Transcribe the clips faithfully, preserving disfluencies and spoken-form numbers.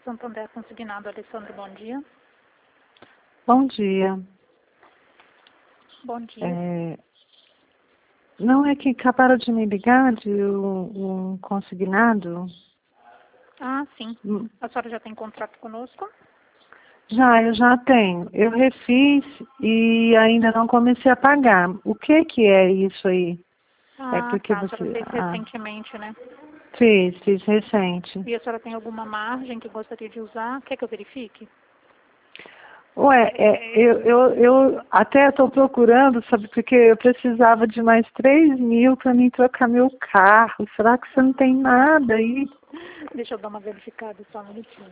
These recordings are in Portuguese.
Santander Consignado, Alessandro, bom dia. Bom dia. Bom dia. É, não é que acabaram de me ligar de um, um consignado? Ah, sim. Hum. A senhora já tem contrato conosco? Já, eu já tenho. Eu refiz e ainda não comecei a pagar. O que que é isso aí? Ah, É porque tá. A senhora você... fez Ah, recentemente, né? fiz, fiz recente. E a senhora tem alguma margem que gostaria de usar? Quer que eu verifique? Ué, é, eu, eu, eu até estou procurando, sabe, porque eu precisava de mais três mil para mim trocar meu carro. Será que você não tem nada aí? Deixa eu dar uma verificada só um minutinho.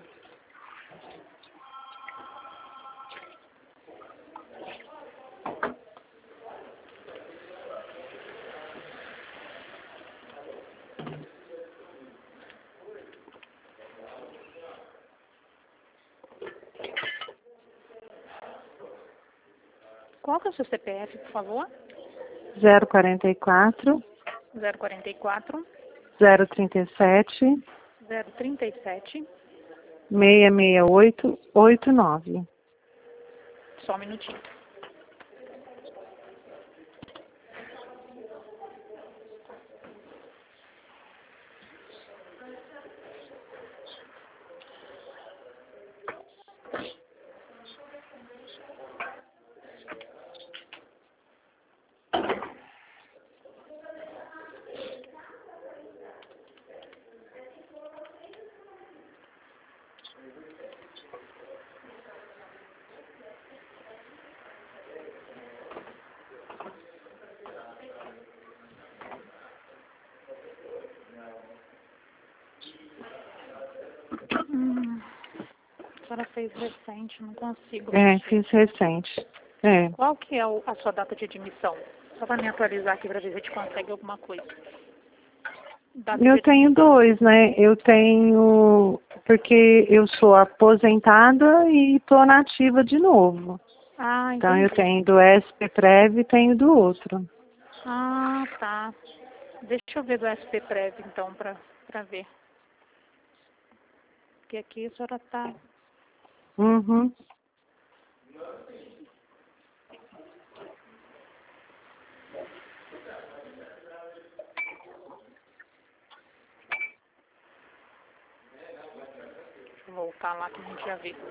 Qual que é o seu C P F, por favor? zero quarenta e quatro, zero quarenta e quatro, zero trinta e sete, zero trinta e sete. seis seis oito, oito nove. Só um minutinho. Hum, a senhora fez recente, não consigo É, mexer. fiz recente. É. Qual que é o- a sua data de admissão? Só para me atualizar aqui para ver se a gente consegue alguma coisa. Data de Eu tenho admissão. dois, né? Eu tenho, porque eu sou aposentada e estou nativa de novo. Ah, Então eu entendi. tenho do S P Prev e tenho do outro. Ah, tá. Deixa eu ver do S P Prev, então, para para ver. Porque aqui a senhora tá... Uhum. Deixa eu voltar lá que a gente já viu.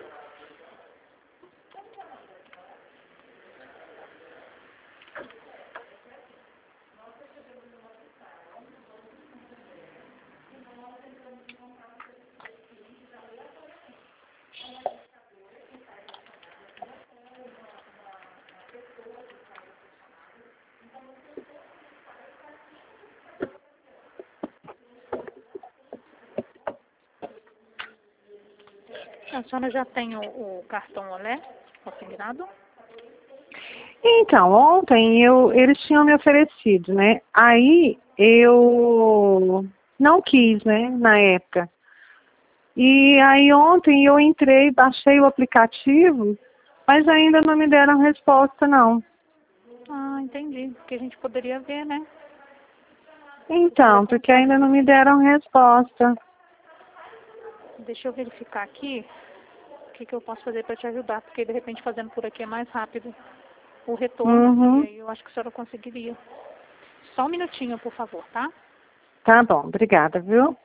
A senhora já tem o, o cartão Olé consignado? Então, ontem eu, eles tinham me oferecido, né? Aí eu não quis, né, na época. E aí ontem eu entrei, baixei o aplicativo, mas ainda não me deram resposta, não. Ah, entendi. Porque a gente poderia ver, né? Então, porque ainda não me deram resposta. Deixa eu verificar aqui o que, que eu posso fazer para te ajudar, porque de repente fazendo por aqui é mais rápido o retorno, e Uhum. aí eu acho que a senhora conseguiria. Só um minutinho, por favor, tá? Tá bom, obrigada, viu?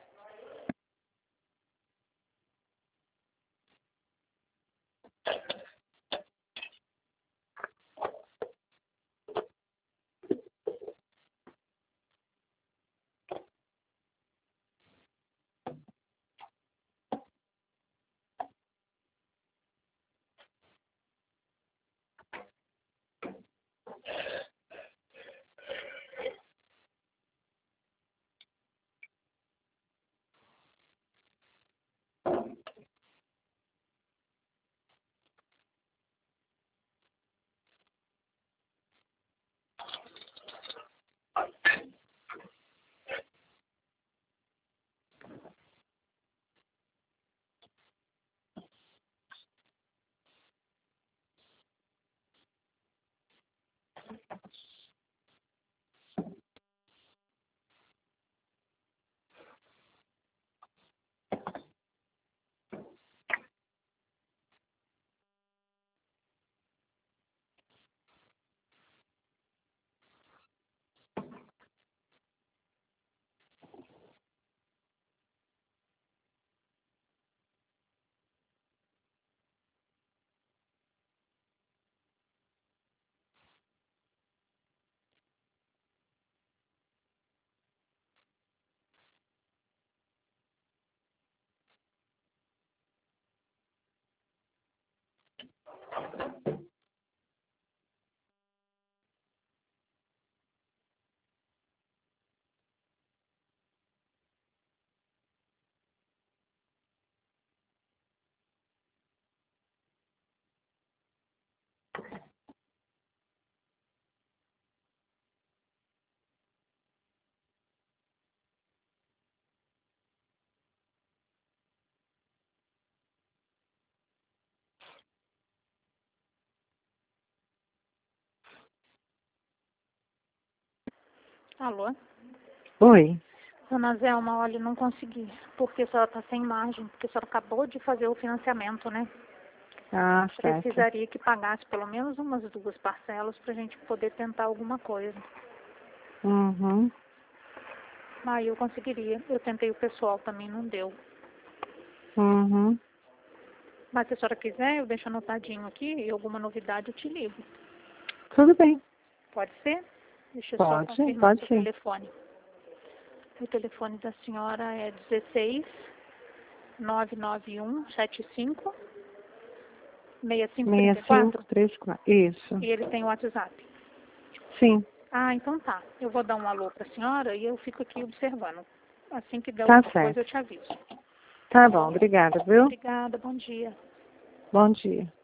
Alô? Oi. Dona Zelma, olha, não consegui, porque a senhora está sem margem, porque a senhora acabou de fazer o financiamento, né? Ah, certo. Precisaria que pagasse pelo menos umas duas parcelas para a gente poder tentar alguma coisa. Uhum. Aí eu conseguiria. Eu tentei o pessoal também, não deu. Uhum. Mas se a senhora quiser, eu deixo anotadinho aqui e alguma novidade eu te ligo. Tudo bem. Pode ser? Deixa eu só Pode, confirmar pode seu sim. telefone. O telefone da senhora é dezesseis, nove nove um, sete cinco, seis cinco três seis cinco quatro. três quatro. Isso. E ele tem o WhatsApp. Sim. Ah, então tá. Eu vou dar um alô para a senhora e eu fico aqui observando. Assim que der Tá alguma coisa, certo. eu te aviso. Tá bom, obrigada, viu? Obrigada, bom dia. Bom dia.